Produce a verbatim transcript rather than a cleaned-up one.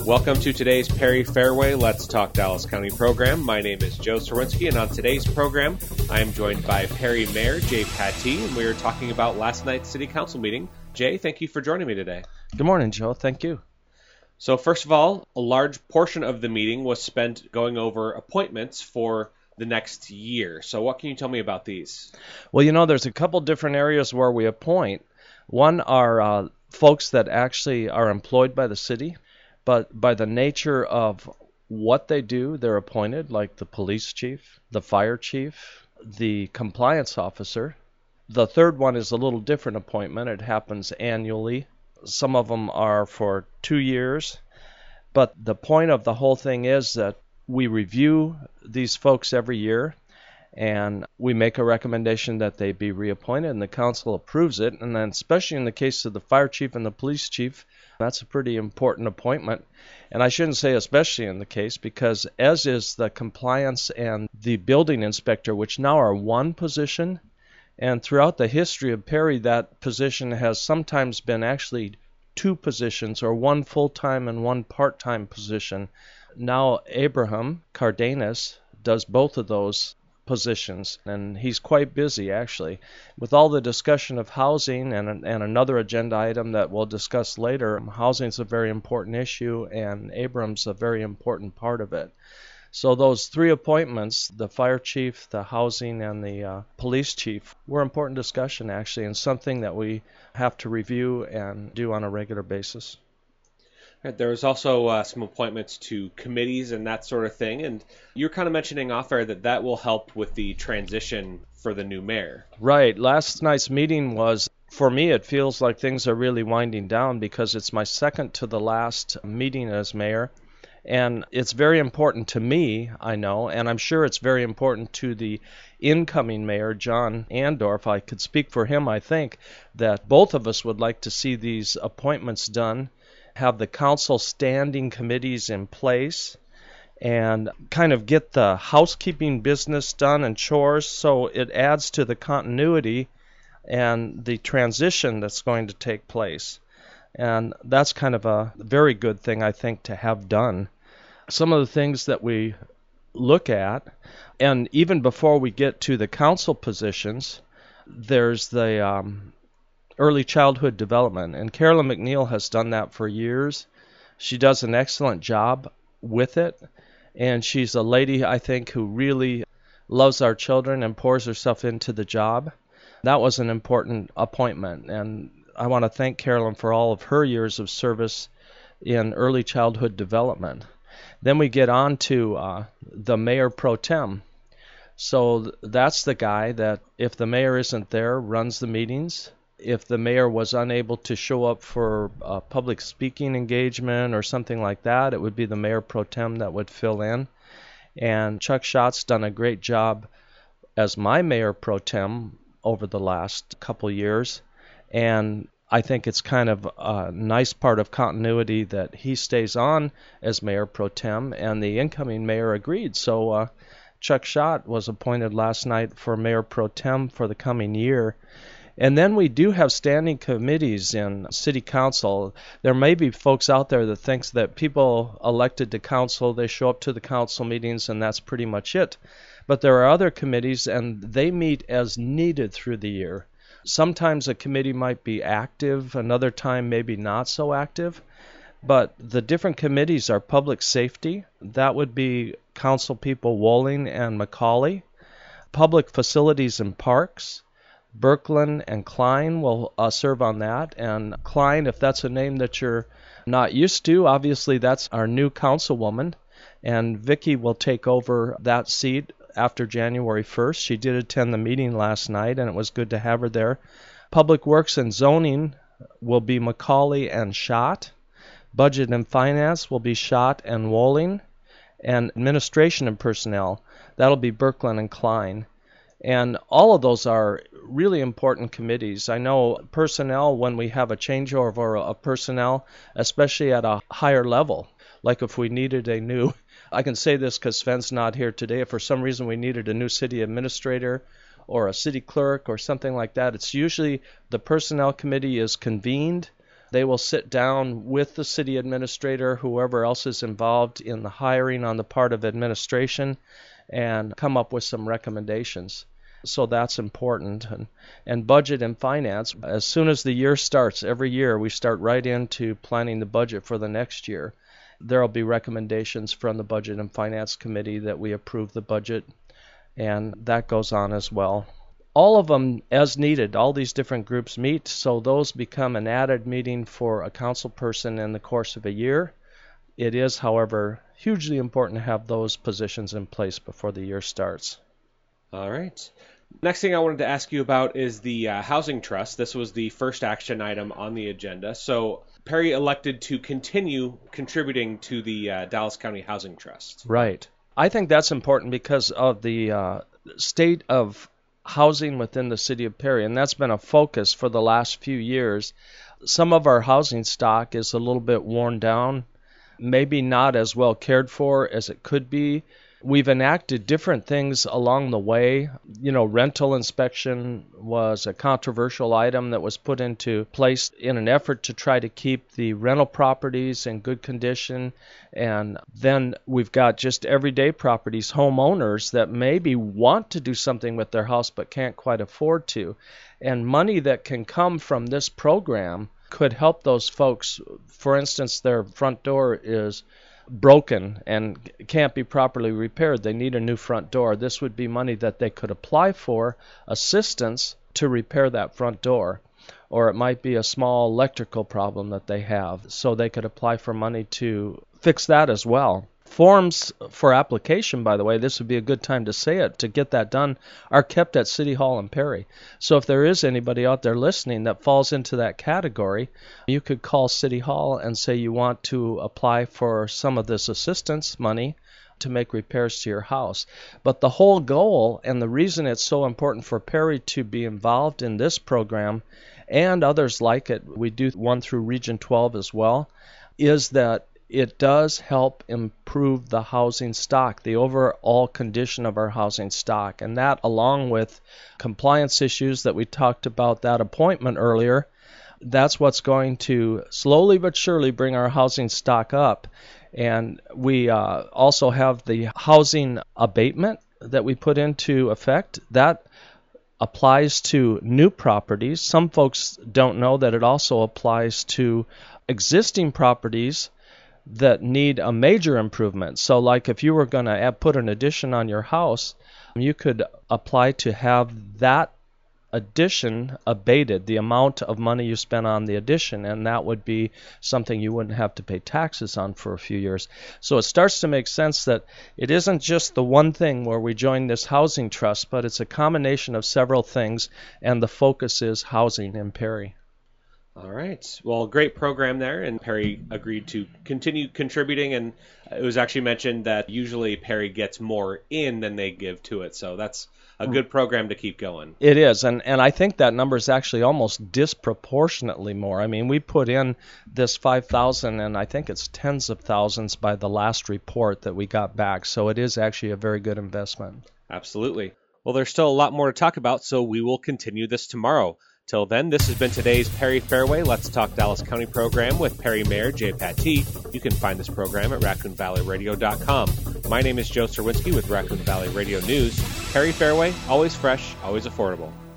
Welcome to today's Perry Fairway Let's Talk Dallas County program. My name is Joe Serwinski, and on today's program, I am joined by Perry Mayor Jay Pattee, and we are talking about last night's City Council meeting. Jay, thank you for joining me today. Good morning, Joe. Thank you. So first of all, a large portion of the meeting was spent going over appointments for the next year. So what can you tell me about these? Well, you know, there's a couple different areas where we appoint. One are uh, folks that actually are employed by the city, but by the nature of what they do, they're appointed, like the police chief, the fire chief, the compliance officer. The third one is a little different appointment. It happens annually. Some of them are for two years. But the point of the whole thing is that we review these folks every year, and we make a recommendation that they be reappointed, and the council approves it. And then especially in the case of the fire chief and the police chief, that's a pretty important appointment. And I shouldn't say especially in the case, because as is the compliance and the building inspector, which now are one position, and throughout the history of Perry, that position has sometimes been actually two positions, or one full-time and one part-time position. Now Abraham Cardenas does both of those positions, and he's quite busy, actually. With all the discussion of housing and, and another agenda item that we'll discuss later, housing is a very important issue, and Abraham's a very important part of it. So those three appointments, the fire chief, the housing, and the uh, police chief, were important discussion, actually, and something that we have to review and do on a regular basis. There was also uh, some appointments to committees and that sort of thing, and you're kind of mentioning off air that that will help with the transition for the new mayor. Right. Last night's meeting was, for me, it feels like things are really winding down because it's my second to the last meeting as mayor, and it's very important to me, I know, and I'm sure it's very important to the incoming mayor, John Andorf. I could speak for him, I think, that both of us would like to see these appointments done, have the council standing committees in place, and kind of get the housekeeping business done and chores, so it adds to the continuity and the transition that's going to take place. And that's kind of a very good thing, I think, to have done. Some of the things that we look at, and even before we get to the council positions, there's the um, early childhood development, and Carolyn McNeil has done that for years. She does an excellent job with it, and she's a lady, I think, who really loves our children and pours herself into the job. That was an important appointment, and I want to thank Carolyn for all of her years of service in early childhood development. Then we get on to uh, the mayor pro tem. So that's the guy that, if the mayor isn't there, runs the meetings. If the mayor was unable to show up for a public speaking engagement or something like that, it would be the mayor pro tem that would fill in. And Chuck Schott's done a great job as my mayor pro tem over the last couple years. And I think it's kind of a nice part of continuity that he stays on as mayor pro tem, and the incoming mayor agreed. So uh, Chuck Schott was appointed last night for mayor pro tem for the coming year. And then we do have standing committees in city council. There may be folks out there that thinks that people elected to council, they show up to the council meetings and that's pretty much it. But there are other committees, and they meet as needed through the year. Sometimes a committee might be active, another time maybe not so active. But the different committees are public safety. That would be council people Wolling and McCauley. Public facilities and parks. Birkeland and Klein will uh, serve on that. And Klein, if that's a name that you're not used to, obviously that's our new councilwoman. And Vicki will take over that seat after January first. She did attend the meeting last night, and it was good to have her there. Public Works and Zoning will be McCauley and Schott. Budget and Finance will be Schott and Wolling. And Administration and Personnel, that'll be Birkeland and Klein. And all of those are really important committees. I know personnel, when we have a changeover of personnel, especially at a higher level, like if we needed a new, I can say this because Sven's not here today, if for some reason we needed a new city administrator or a city clerk or something like that, it's usually the personnel committee is convened They will sit down with the city administrator, whoever else is involved in the hiring on the part of administration, and come up with some recommendations. So that's important. And, and budget and finance, as soon as the year starts, every year we start right into planning the budget for the next year. There will be recommendations from the Budget and Finance Committee that we approve the budget, and that goes on as well. All of them as needed, all these different groups meet, so those become an added meeting for a council person in the course of a year. It is, however, hugely important to have those positions in place before the year starts. All right. Next thing I wanted to ask you about is the uh, Housing Trust. This was the first action item on the agenda. So Perry elected to continue contributing to the uh, Dallas County Housing Trust. Right. I think that's important because of the uh, state of housing within the city of Perry, and that's been a focus for the last few years. Some of our housing stock is a little bit worn down, maybe not as well cared for as it could be. We've enacted different things along the way. You know, rental inspection was a controversial item that was put into place in an effort to try to keep the rental properties in good condition. And then we've got just everyday properties, homeowners that maybe want to do something with their house but can't quite afford to. And money that can come from this program could help those folks. For instance, their front door is broken and can't be properly repaired. They need a new front door. This would be money that they could apply for assistance to repair that front door. Or it might be a small electrical problem that they have, so they could apply for money to fix that as well. Forms for application, by the way, this would be a good time to say it, to get that done, are kept at City Hall in Perry. So if there is anybody out there listening that falls into that category, you could call City Hall and say you want to apply for some of this assistance money to make repairs to your house. But the whole goal, and the reason it's so important for Perry to be involved in this program, and others like it, we do one through Region twelve as well, is that it does help improve the housing stock, the overall condition of our housing stock. And that, along with compliance issues that we talked about, that appointment earlier, that's what's going to slowly but surely bring our housing stock up. And we uh, also have the housing abatement that we put into effect. That applies to new properties. Some folks don't know that it also applies to existing properties that need a major improvement. So like if you were going to put an addition on your house, you could apply to have that addition abated, the amount of money you spent on the addition, and that would be something you wouldn't have to pay taxes on for a few years. So it starts to make sense that it isn't just the one thing where we join this housing trust, but it's a combination of several things, and the focus is housing in Perry. All right. Well, great program there, and Perry agreed to continue contributing, and it was actually mentioned that usually Perry gets more in than they give to it, so that's a good program to keep going. It is, and, and I think that number is actually almost disproportionately more. I mean, we put in this five thousand, and I think it's tens of thousands by the last report that we got back, so it is actually a very good investment. Absolutely. Well, there's still a lot more to talk about, so we will continue this tomorrow. Till then, this has been today's Perry Fairway Let's Talk Dallas County program with Perry Mayor Jay Pattee. You can find this program at raccoon valley radio dot com. My name is Joe Serwinski with Raccoon Valley Radio News. Perry Fairway, always fresh, always affordable.